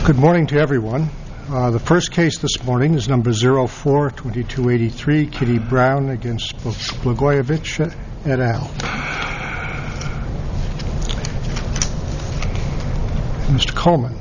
Good morning to everyone. The first case this morning is number 04-2283, Kitty Brown against Blagojevich et al. Mr. Coleman.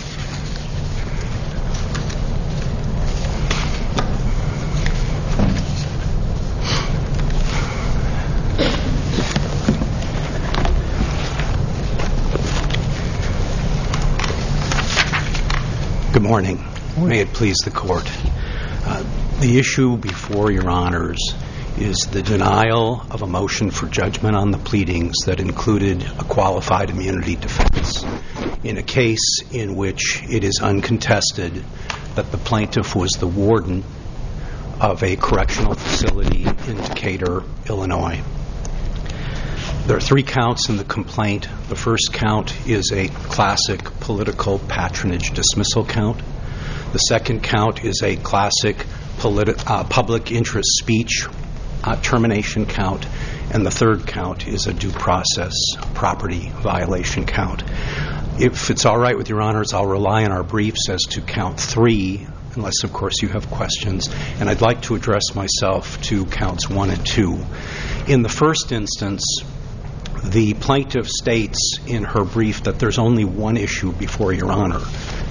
Good morning. May it please the Court. The issue before Your Honors is the denial of a motion for judgment on the pleadings that included a qualified immunity defense in a case in which it is uncontested that the plaintiff was the warden of a correctional facility in Decatur, Illinois. There are 3 counts in the complaint. The first count is a classic political patronage dismissal count. The second count is a classic public interest speech termination count. And the third count is a due process property violation count. If it's all right with Your Honors, I'll rely on our briefs as to count 3, unless, of course, you have questions. And I'd like to address myself to counts 1 and 2. In the first instance, the plaintiff states in her brief that there's only one issue before Your Honors,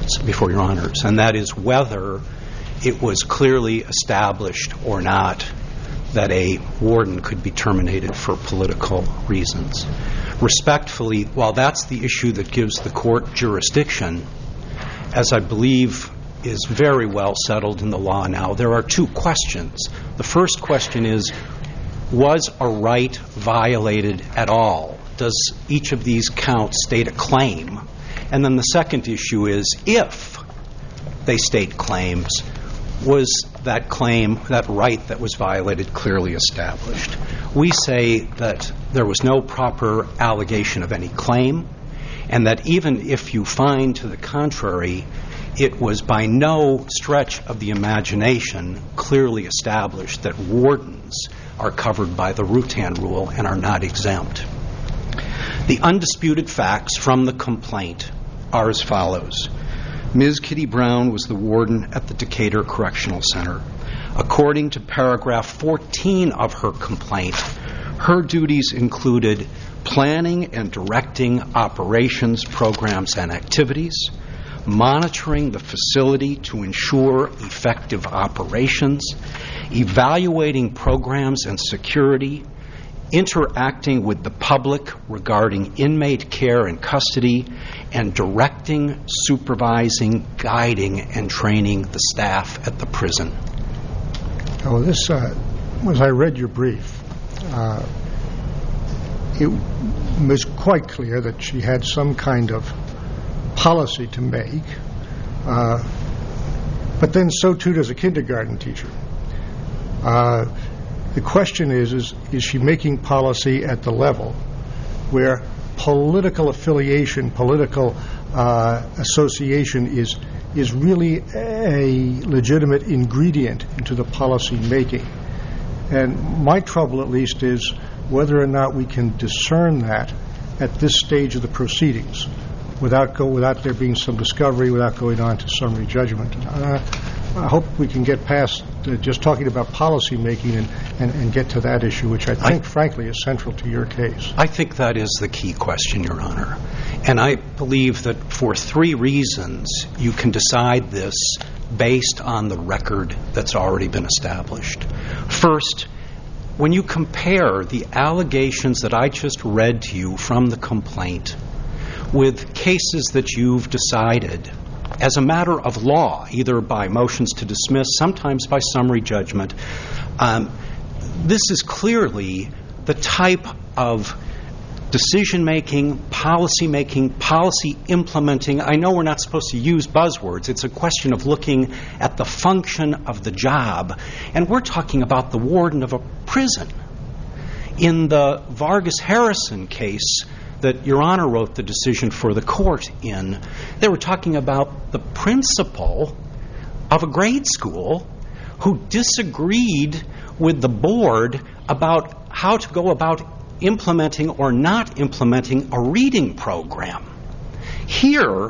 and that is whether it was clearly established or not that a warden could be terminated for political reasons. Respectfully, while that's the issue that gives the court jurisdiction, as I believe is very well settled in the law now, there are 2 questions. The first question is, was a right violated at all? Does each of these counts state a claim? And then the second issue is, if they state claims, was that claim, that right that was violated, clearly established? We say that there was no proper allegation of any claim, and that even if you find to the contrary, it was by no stretch of the imagination clearly established that wardens are covered by the Rutan rule and are not exempt. The undisputed facts from the complaint are as follows. Ms. Kitty Brown was the warden at the Decatur Correctional Center. According to paragraph 14 of her complaint, her duties included planning and directing operations, programs, and activities, monitoring the facility to ensure effective operations, evaluating programs and security, interacting with the public regarding inmate care and custody, and directing, supervising, guiding, and training the staff at the prison. Oh, this, as I read your brief, it was quite clear that she had some kind of policy to make, but then so too does a kindergarten teacher. The question is she making policy at the level where political affiliation, political association is really a legitimate ingredient into the policy making? And my trouble, at least, is whether or not we can discern that at this stage of the proceedings without there being some discovery, without going on to summary judgment. I hope we can get past just talking about policy making and get to that issue, which I think, frankly, is central to your case. I think that is the key question, Your Honor. And I believe that for 3 reasons you can decide this based on the record that's already been established. First, when you compare the allegations that I just read to you from the complaint with cases that you've decided as a matter of law, either by motions to dismiss, sometimes by summary judgment, this is clearly the type of decision-making, policy-making, policy implementing. I know we're not supposed to use buzzwords. It's a question of looking at the function of the job. And we're talking about the warden of a prison. In the Vargas Harrison case that Your Honor wrote the decision for the court in, they were talking about the principal of a grade school who disagreed with the board about how to go about implementing or not implementing a reading program. Here,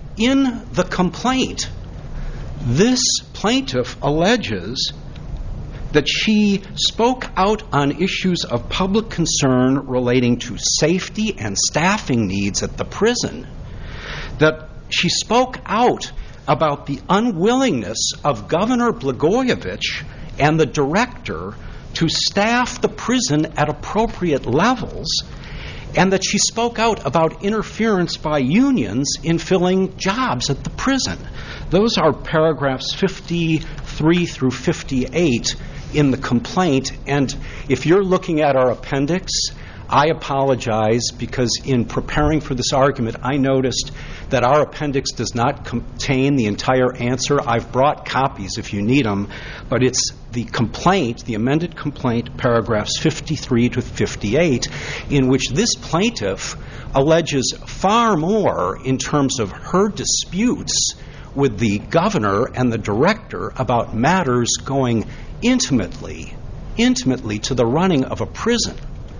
in the complaint, this plaintiff alleges that she spoke out on issues of public concern relating to safety and staffing needs at the prison, that she spoke out about the unwillingness of Governor Blagojevich and the director to staff the prison at appropriate levels, and that she spoke out about interference by unions in filling jobs at the prison. Those are paragraphs 53 through 58 in the complaint, and if you're looking at our appendix, I apologize because in preparing for this argument, I noticed that our appendix does not contain the entire answer. I've brought copies if you need them, but it's the complaint, the amended complaint, paragraphs 53 to 58, in which this plaintiff alleges far more in terms of her disputes with the governor and the director about matters going intimately to the running of a prison.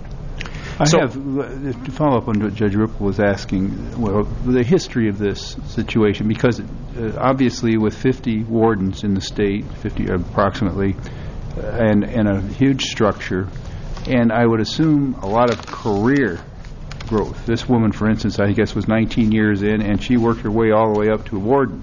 To follow up on what Judge Ripple was asking, well, the history of this situation, because obviously with 50 wardens in the state, 50 approximately, and a huge structure, and I would assume a lot of career growth. This woman, for instance, I guess was 19 years in, and she worked her way all the way up to a warden.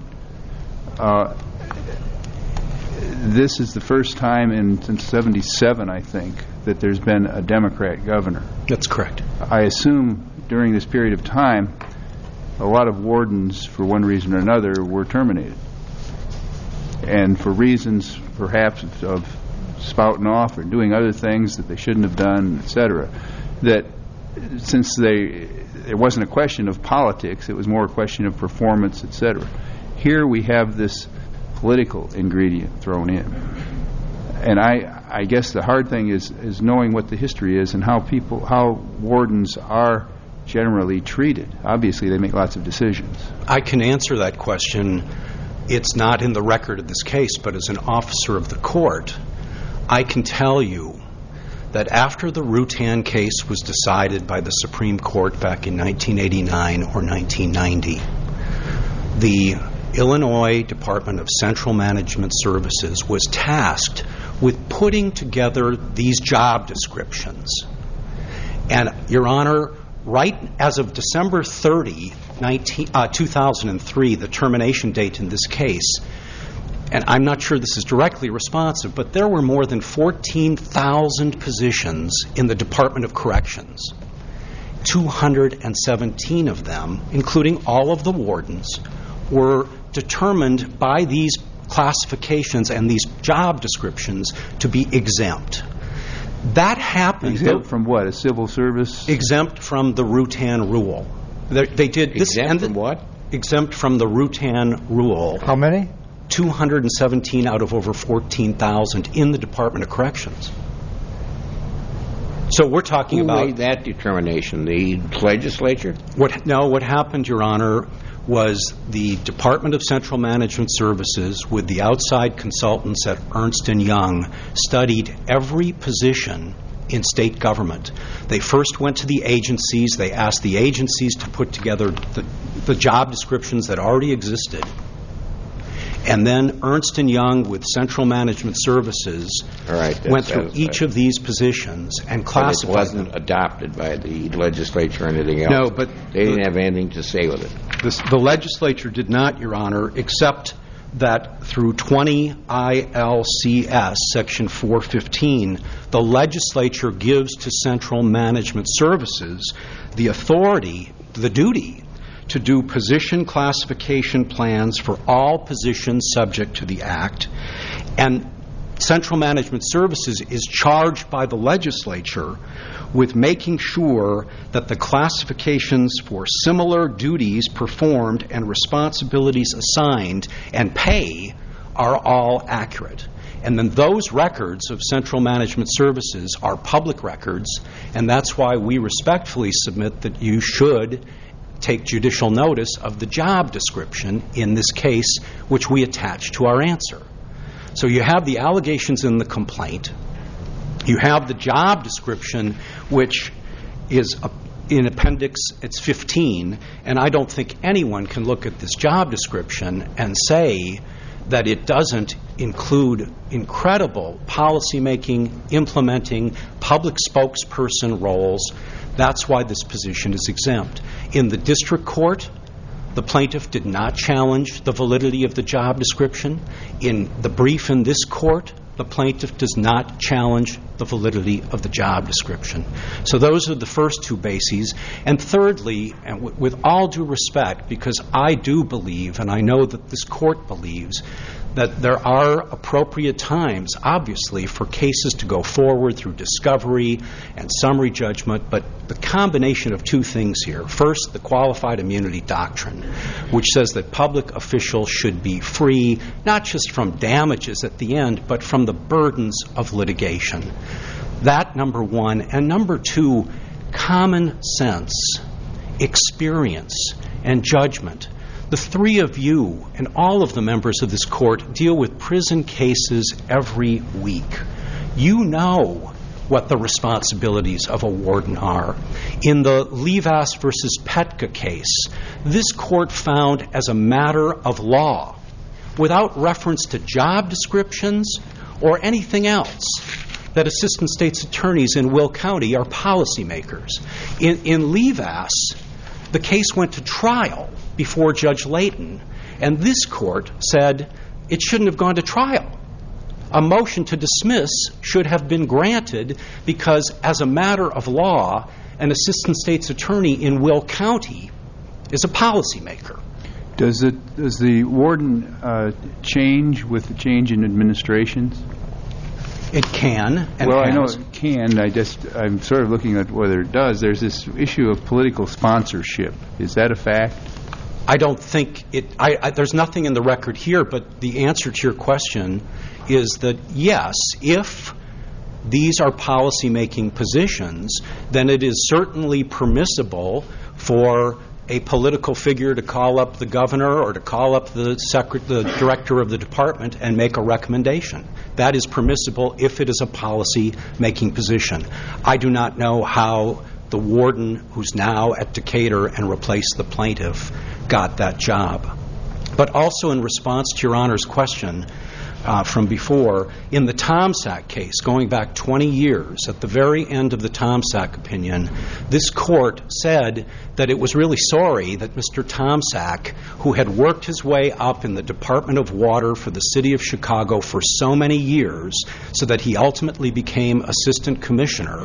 This is the first time since 77, I think, that there's been a Democrat governor. That's correct. I assume during this period of time, a lot of wardens, for one reason or another, were terminated. And for reasons, perhaps, of spouting off or doing other things that they shouldn't have done, etc., that since there wasn't a question of politics, it was more a question of performance, etc. Here we have this political ingredient thrown in. And I guess the hard thing is knowing what the history is and how wardens are generally treated. Obviously, they make lots of decisions. I can answer that question. It's not in the record of this case, but as an officer of the court, I can tell you that after the Rutan case was decided by the Supreme Court back in 1989 or 1990, the Illinois Department of Central Management Services was tasked with putting together these job descriptions. And, Your Honor, right as of December 30, 2003, the termination date in this case, and I'm not sure this is directly responsive, but there were more than 14,000 positions in the Department of Corrections. 217 of them, including all of the wardens, were determined by these classifications and these job descriptions to be exempt. That happened. Exempt from what? A civil service? Exempt from the Rutan rule. They did this. Exempt from what? Exempt from the Rutan rule. How many? 217 out of over 14,000 in the Department of Corrections. So we're talking about... Who made that determination? The legislature? What happened, Your Honor, was the Department of Central Management Services, with the outside consultants at Ernst & Young, studied every position in state government. They first went to the agencies. They asked the agencies to put together the job descriptions that already existed. And then Ernst & Young with Central Management Services went through each of these positions and classified them. But it wasn't adopted by the legislature or anything else? No, but... They didn't have anything to say with it? The legislature did not, Your Honor, except that through 20 ILCS Section 415, the legislature gives to Central Management Services the authority, the duty, to do position classification plans for all positions subject to the Act. And Central Management Services is charged by the legislature with making sure that the classifications for similar duties performed and responsibilities assigned and pay are all accurate. And then those records of Central Management Services are public records, and that's why we respectfully submit that you should take judicial notice of the job description in this case, which we attach to our answer. So you have the allegations in the complaint. You have the job description, which is in appendix, it's 15, and I don't think anyone can look at this job description and say that it doesn't include incredible policymaking, implementing, public spokesperson roles. That's why this position is exempt. In the district court, the plaintiff did not challenge the validity of the job description. In the brief in this court, the plaintiff does not challenge the validity of the job description. So those are the first two bases. And thirdly, and with all due respect, because I do believe, and I know that this court believes, that there are appropriate times, obviously, for cases to go forward through discovery and summary judgment, but the combination of two things here. First, the qualified immunity doctrine, which says that public officials should be free, not just from damages at the end, but from the burdens of litigation. That, number one. And number two, common sense, experience, and judgment. The three of you and all of the members of this court deal with prison cases every week. You know what the responsibilities of a warden are. In the Levas versus Petka case, this court found as a matter of law, without reference to job descriptions or anything else, that assistant state's attorneys in Will County are policymakers. In Levas, the case went to trial before Judge Layton, and this court said it shouldn't have gone to trial. A motion to dismiss should have been granted because, as a matter of law, an assistant state's attorney in Will County is a policymaker. Does the warden change with the change in administrations? It can and well, has. I know it can. I'm sort of looking at whether it does. There's this issue of political sponsorship. Is that a fact? I don't think it. There's nothing in the record here, but the answer to your question is that yes, if these are policymaking positions, then it is certainly permissible for a political figure to call up the governor or to call up the director of the department and make a recommendation. That is permissible if it is a policy-making position. I do not know how the warden who's now at Decatur and replaced the plaintiff got that job. But also in response to Your Honor's question from before, in the Tomsack case, going back 20 years, at the very end of the Tomsack opinion, this court said that it was really sorry that Mr. Tomsack, who had worked his way up in the Department of Water for the city of Chicago for so many years, so that he ultimately became assistant commissioner,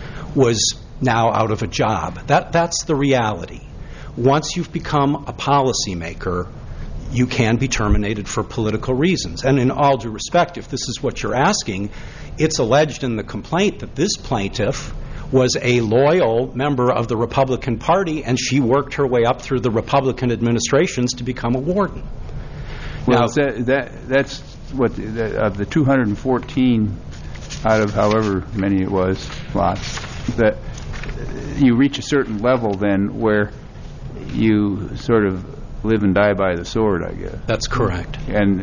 was now out of a job. That's the reality. Once you've become a policymaker, you can be terminated for political reasons. And in all due respect, if this is what you're asking, it's alleged in the complaint that this plaintiff was a loyal member of the Republican Party, and she worked her way up through the Republican administrations to become a warden. Well, that's what of the 214 out of however many it was, lots, that you reach a certain level then where you sort of live and die by the sword, I guess. That's correct. And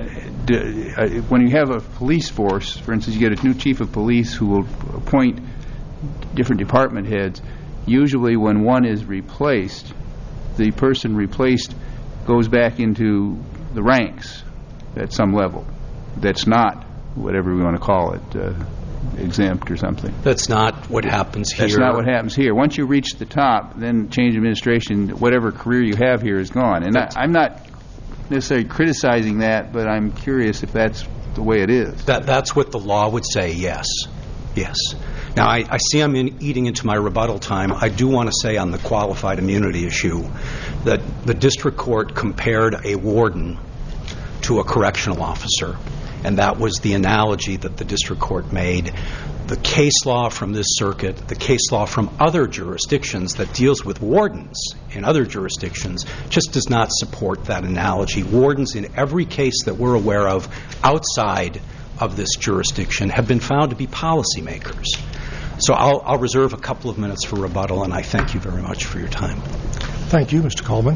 when you have a police force, for instance, you get a new chief of police who will appoint different department heads. Usually when one is replaced, the person replaced goes back into the ranks at some level. That's not, whatever we want to call it, exempt or something. That's not what happens here. That's not what happens here. Once you reach the top, then change administration, whatever career you have here is gone. And I'm not necessarily criticizing that, but I'm curious if that's the way it is. That's what the law would say, yes. Yes. Now, I see I'm eating into my rebuttal time. I do want to say on the qualified immunity issue that the district court compared a warden to a correctional officer, and that was the analogy that the district court made. The case law from this circuit, the case law from other jurisdictions that deals with wardens in other jurisdictions just does not support that analogy. Wardens in every case that we're aware of outside of this jurisdiction have been found to be policymakers. So I'll reserve a couple of minutes for rebuttal, and I thank you very much for your time. Thank you, Mr. Coleman.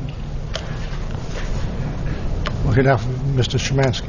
We'll hear now from Mr. Szymanski.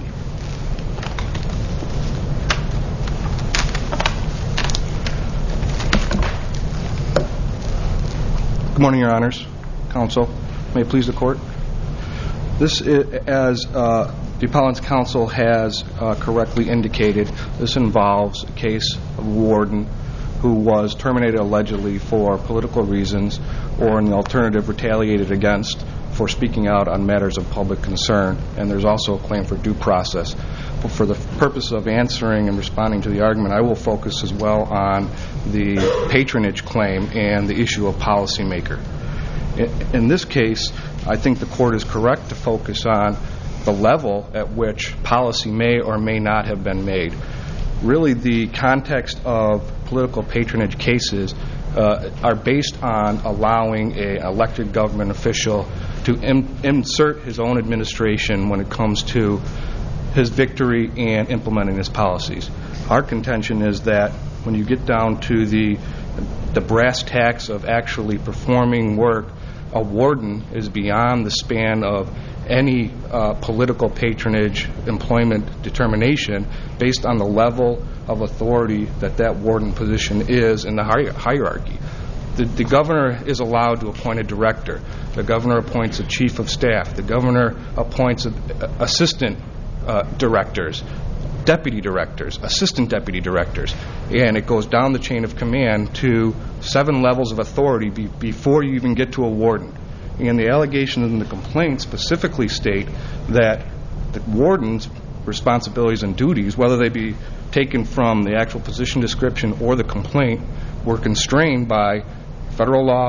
morning, Your Honors. Counsel, may it please the Court. This, as the Appellant's Counsel has correctly indicated, this involves a case of a warden who was terminated allegedly for political reasons or, in the alternative, retaliated against for speaking out on matters of public concern, and there's also a claim for due process. But for the purpose of answering and responding to the argument, I will focus as well on the patronage claim and the issue of policymaker. In this case, I think the Court is correct to focus on the level at which policy may or may not have been made. Really, the context of political patronage cases are based on allowing an elected government official to insert his own administration when it comes to his victory and implementing his policies. Our contention is that when you get down to the brass tacks of actually performing work, a warden is beyond the span of any political patronage employment determination based on the level of authority that warden position is in the hierarchy. The governor is allowed to appoint a director. The governor appoints a chief of staff. The governor appoints assistant directors, deputy directors, assistant deputy directors, and it goes down the chain of command to 7 levels of authority before you even get to a warden. And the allegations in the complaint specifically state that the warden's responsibilities and duties, whether they be taken from the actual position description or the complaint, were constrained by federal law,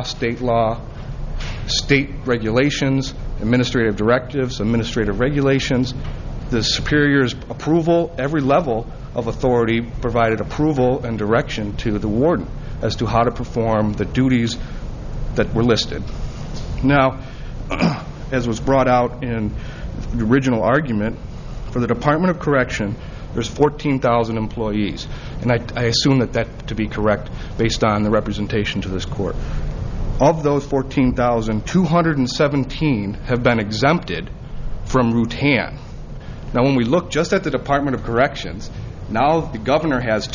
state regulations, administrative directives, administrative regulations, the superior's approval. Every level of authority provided approval and direction to the warden as to how to perform the duties that were listed. Now, as was brought out in the original argument, for the Department of Correction, there's 14,000 employees, and I assume that to be correct based on the representation to this Court. Of those 14,000, 217 have been exempted from Rutan. Now, when we look just at the Department of Corrections, now the governor has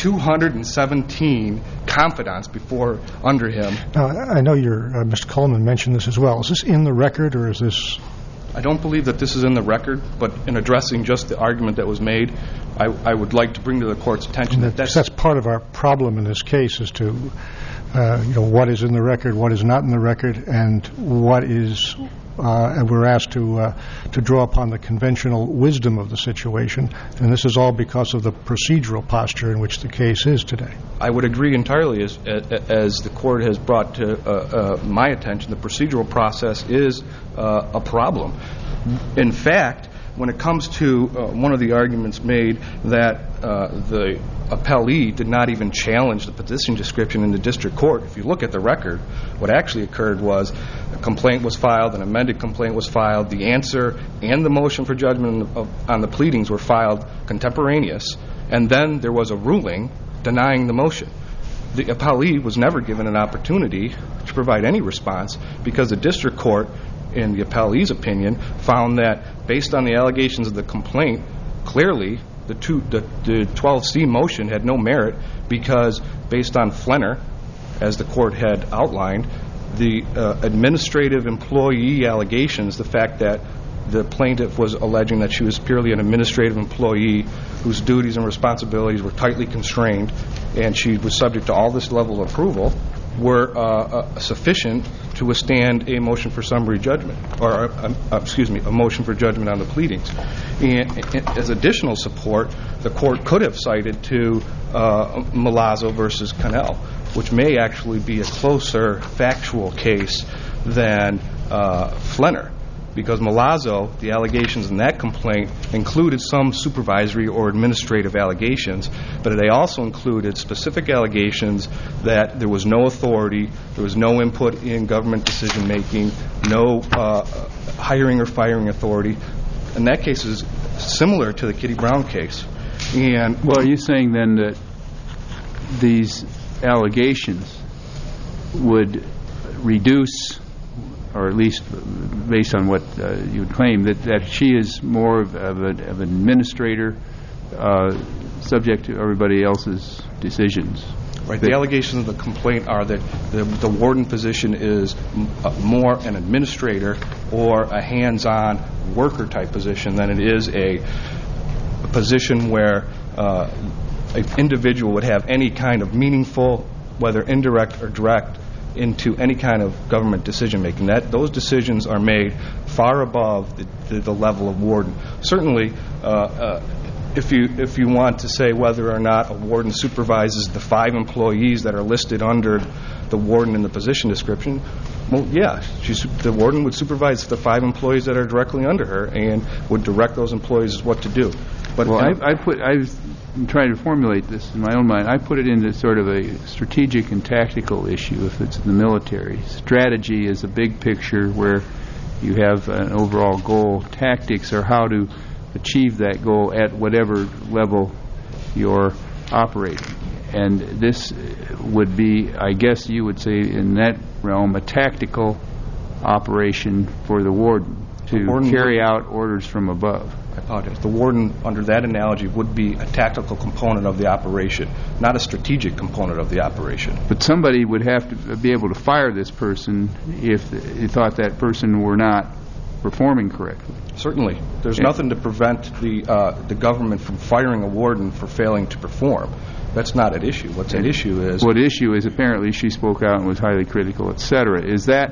217 confidants under him. Now, I know Mr. Coleman mentioned this as well. Is this in the record, or is this? I don't believe that this is in the record, but in addressing just the argument that was made, I would like to bring to the Court's attention that that's part of our problem in this case as to what is in the record, what is not in the record, and what is. And we're asked to draw upon the conventional wisdom of the situation, and this is all because of the procedural posture in which the case is today. I would agree entirely. As the Court has brought to my attention, the procedural process is a problem. In fact, when it comes to one of the arguments made that the appellee did not even challenge the position description in the district court, if you look at the record, what actually occurred was a complaint was filed, an amended complaint was filed, the answer and the motion for judgment on the pleadings were filed contemporaneous, and then there was a ruling denying the motion. The appellee was never given an opportunity to provide any response because the district court, in the appellee's opinion, found that based on the allegations of the complaint, clearly the 12C motion had no merit because based on Flenner, as the court had outlined, the administrative employee allegations, the fact that the plaintiff was alleging that she was purely an administrative employee whose duties and responsibilities were tightly constrained and she was subject to all this level of approval, were sufficient to withstand a motion for summary judgment, or a motion for judgment on the pleadings. And as additional support, the court could have cited to Malazzo versus Connell, which may actually be a closer factual case than Flenner, because Malazzo, the allegations in that complaint included some supervisory or administrative allegations, but they also included specific allegations that there was no authority, there was no input in government decision making, no hiring or firing authority. And that case is similar to the Kitty Brown case. And well, are you saying then that these allegations would reduce, or at least based on what you would claim, that she is more of an administrator subject to everybody else's decisions? Right. The allegations of the complaint are that the warden position is more an administrator or a hands-on worker type position than it is a position where an individual would have any kind of meaningful, whether indirect or direct, into any kind of government decision making. Those decisions are made far above the level of warden. Certainly, if you want to say whether or not a warden supervises the 5 employees that are listed under the warden in the position description, well, yeah, the warden would supervise the 5 employees that are directly under her and would direct those employees what to do. But I'm trying to formulate this in my own mind. I put it into sort of a strategic and tactical issue if it's in the military. Strategy is a big picture where you have an overall goal. Tactics are how to achieve that goal at whatever level you're operating. And this would be, I guess you would say in that realm, a tactical operation for the warden to carry out orders from above. I apologize. The warden, under that analogy, would be a tactical component of the operation, not a strategic component of the operation. But somebody would have to be able to fire this person if they thought that person were not performing correctly. Certainly. There's nothing to prevent the government from firing a warden for failing to perform. That's not at issue. What's at issue is... What issue is apparently she spoke out and was highly critical, etc. Is that...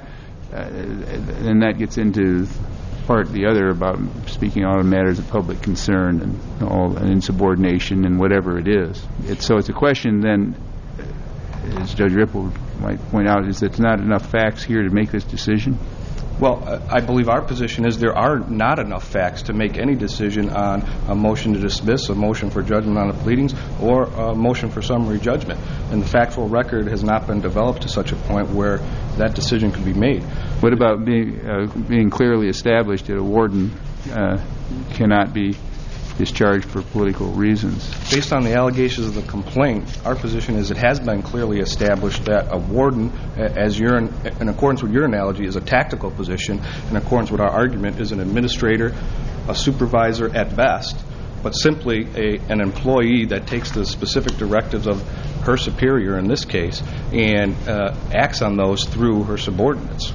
and that gets into part the other about speaking out on matters of public concern and insubordination and whatever it is. So it's a question then, as Judge Ripple might point out, is there's not enough facts here to make this decision? Well, I believe our position is there are not enough facts to make any decision on a motion to dismiss, a motion for judgment on the pleadings, or a motion for summary judgment. And the factual record has not been developed to such a point where that decision could be made. What about being clearly established that a warden cannot be discharged for political reasons? Based on the allegations of the complaint, our position is it has been clearly established that a warden, in accordance with your analogy, is a tactical position. In accordance with our argument, is an administrator, a supervisor at best, but simply an employee that takes the specific directives of her superior in this case and acts on those through her subordinates.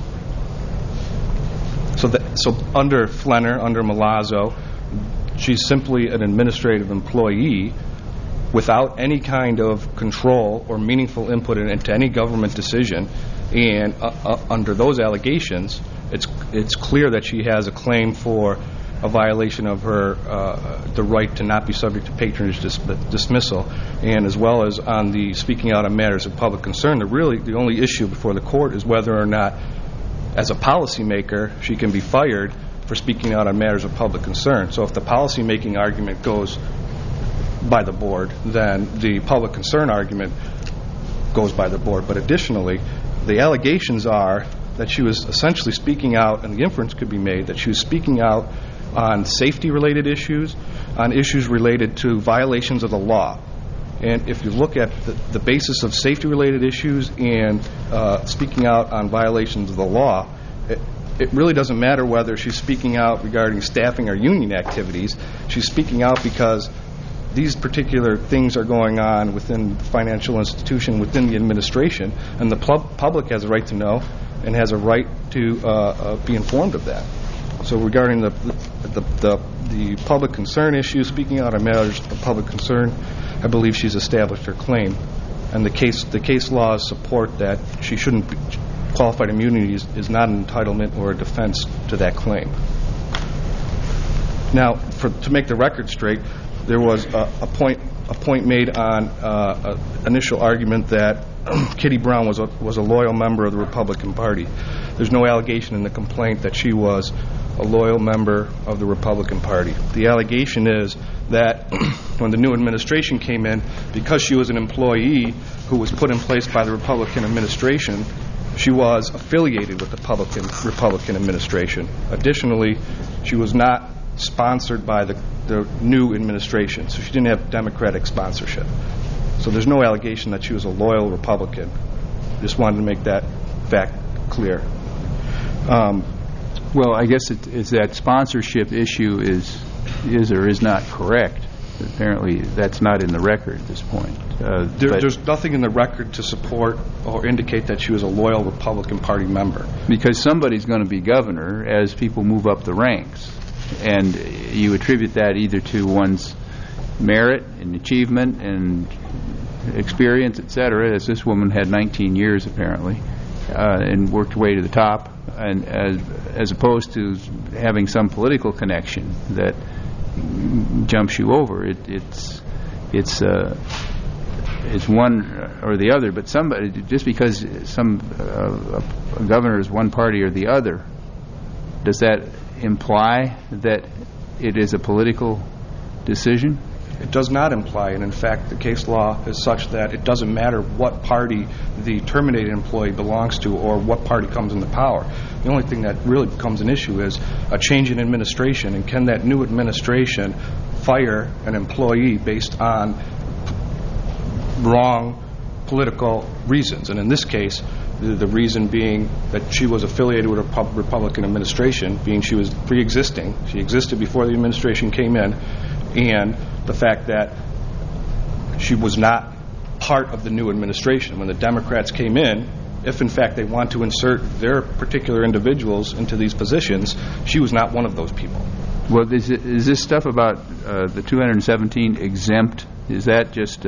So under Flenner, under Malazzo, she's simply an administrative employee without any kind of control or meaningful input into any government decision. And under those allegations, it's clear that she has a claim for a violation of her the right to not be subject to patronage dismissal, and as well as on the speaking out on matters of public concern. The only issue before the court is whether or not, as a policymaker, she can be fired for speaking out on matters of public concern. So if the policymaking argument goes by the board, then the public concern argument goes by the board. But additionally, the allegations are that she was essentially speaking out, and the inference could be made that she was speaking out on safety-related issues, on issues related to violations of the law. And if you look at the basis of safety-related issues and speaking out on violations of the law, it really doesn't matter whether she's speaking out regarding staffing or union activities. She's speaking out because these particular things are going on within the financial institution, within the administration, and the public has a right to know and has a right to be informed of that. So regarding the public concern issue, speaking out on matters of public concern, I believe she's established her claim, and the case laws support that she shouldn't be. Qualified immunity is not an entitlement or a defense to that claim. Now, to make the record straight, there was a point made on initial argument that Kitty Brown was a loyal member of the Republican Party. There's no allegation in the complaint that she was a loyal member of the Republican Party. The allegation is that when the new administration came in, because she was an employee who was put in place by the Republican administration, she was affiliated with the Republican administration. Additionally, she was not sponsored by the new administration, so she didn't have Democratic sponsorship. So there's no allegation that she was a loyal Republican. Just wanted to make that fact clear. Well, I guess it's that sponsorship issue is or is not correct. Apparently, that's not in the record at this point. There's nothing in the record to support or indicate that she was a loyal Republican Party member. Because somebody's going to be governor as people move up the ranks. And you attribute that either to one's merit and achievement and experience, etc., as this woman had 19 years apparently, and worked her way to the top, and as opposed to having some political connection that jumps you over. It's one or the other. But somebody, just because a governor is one party or the other, does that imply that it is a political decision? It does not imply, and in fact the case law is such that it doesn't matter what party the terminated employee belongs to or what party comes into power. The only thing that really becomes an issue is a change in administration, and can that new administration fire an employee based on wrong political reasons. And in this case, the reason being that she was affiliated with a Republican administration, being she was pre-existing. She existed before the administration came in, and the fact that she was not part of the new administration. When the Democrats came in, if in fact they want to insert their particular individuals into these positions, she was not one of those people. Well, is this stuff about the 217 exempt, is that just...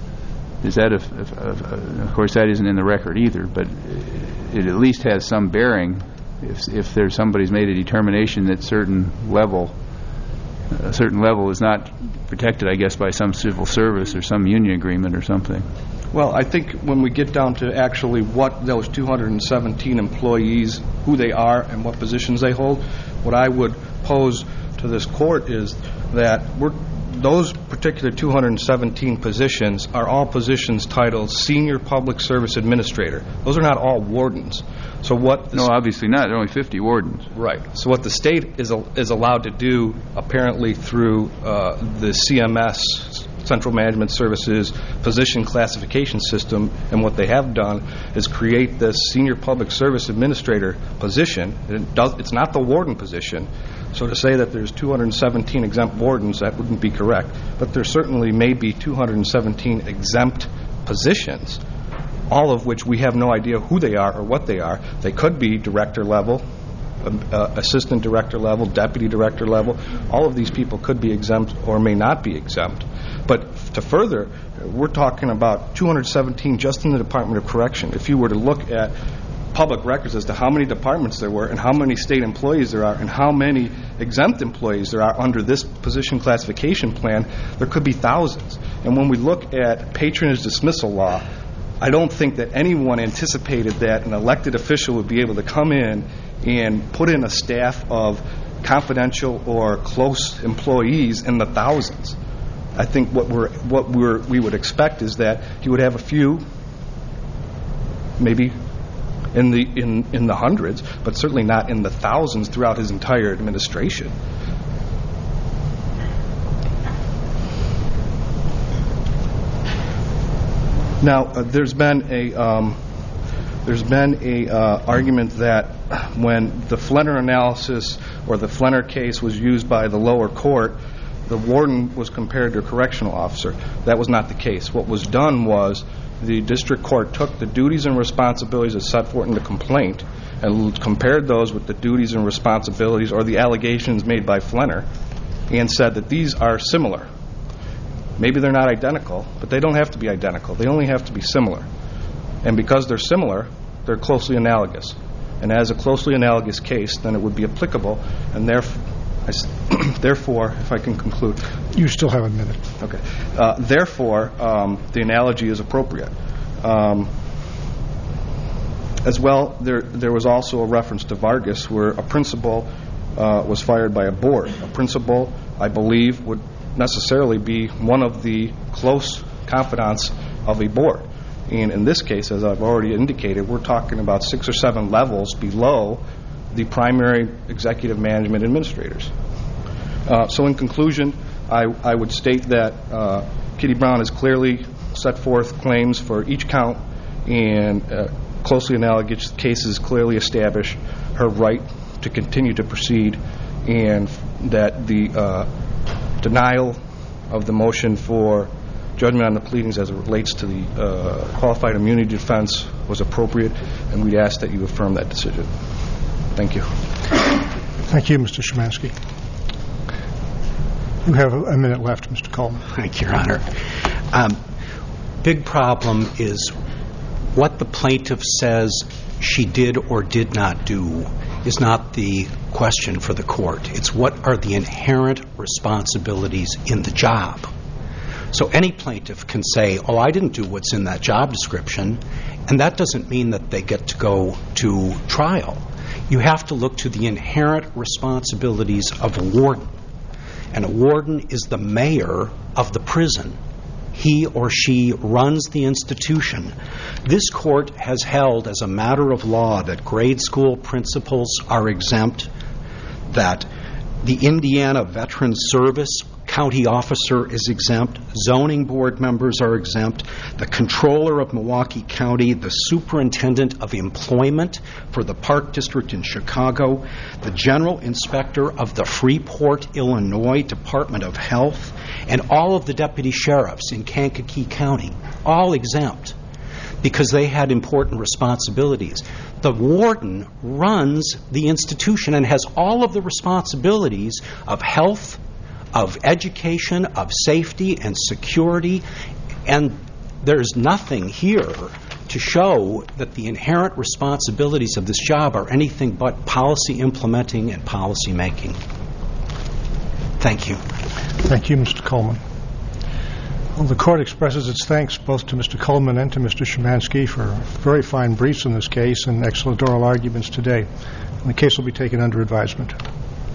of course, that isn't in the record either, but it at least has some bearing if there's somebody's made a determination that a certain level is not protected, I guess, by some civil service or some union agreement or something. Well, I think when we get down to actually what those 217 employees, who they are and what positions they hold, what I would pose to this court is that those particular 217 positions are all positions titled Senior Public Service Administrator. Those are not all wardens. So what? No, obviously not. There are only 50 wardens. Right. So what the state is allowed to do, apparently through the CMS, Central Management Services position classification system, and what they have done is create this Senior Public Service Administrator position. It's not the warden position. So to say that there's 217 exempt wardens, that wouldn't be correct. But there certainly may be 217 exempt positions, all of which we have no idea who they are or what they are. They could be director level, assistant director level, deputy director level. All of these people could be exempt or may not be exempt. But to further, we're talking about 217 just in the Department of Correction. If you were to look at public records as to how many departments there were and how many state employees there are and how many exempt employees there are under this position classification plan, there could be thousands. And when we look at patronage dismissal law, I don't think that anyone anticipated that an elected official would be able to come in and put in a staff of confidential or close employees in the thousands. I think what we would expect is that he would have a few, maybe in the hundreds, but certainly not in the thousands throughout his entire administration. Now, there's been a argument that when the Flenner analysis or the Flenner case was used by the lower court, the warden was compared to a correctional officer. That was not the case. What was done was the district court took the duties and responsibilities that set forth in the complaint and compared those with the duties and responsibilities or the allegations made by Flenner and said that these are similar. Maybe they're not identical, but they don't have to be identical. They only have to be similar. And because they're similar, they're closely analogous. And as a closely analogous case, then it would be applicable, and therefore, if I can conclude. You still have a minute. Okay. Therefore, the analogy is appropriate. As well, there was also a reference to Vargas where a principal was fired by a board. A principal, I believe, would necessarily be one of the close confidants of a board. And in this case, as I've already indicated, we're talking about 6 or 7 levels below the primary executive management administrators. So in conclusion, I would state that Kitty Brown has clearly set forth claims for each count, and closely analogous cases clearly establish her right to continue to proceed, and that the denial of the motion for judgment on the pleadings as it relates to the qualified immunity defense was appropriate, and we'd ask that you affirm that decision. Thank you. Thank you, Mr. Szymanski. You have a minute left, Mr. Coleman. Thank you, Your Honor. Big problem is what the plaintiff says she did or did not do is not the question for the court. It's what are the inherent responsibilities in the job. So any plaintiff can say, oh, I didn't do what's in that job description, and that doesn't mean that they get to go to trial. You have to look to the inherent responsibilities of a warden. And a warden is the mayor of the prison. He or she runs the institution. This court has held as a matter of law that grade school principals are exempt, that the Indiana Veterans Service county officer is exempt, zoning board members are exempt, the controller of Milwaukee County, the superintendent of employment for the Park District in Chicago, the general inspector of the Freeport, Illinois Department of Health, and all of the deputy sheriffs in Kankakee County, all exempt because they had important responsibilities. The warden runs the institution and has all of the responsibilities of health, of education, of safety and security, and there's nothing here to show that the inherent responsibilities of this job are anything but policy implementing and policy making. Thank you. Thank you, Mr. Coleman. Well, the court expresses its thanks both to Mr. Coleman and to Mr. Szymanski for very fine briefs in this case and excellent oral arguments today. And the case will be taken under advisement.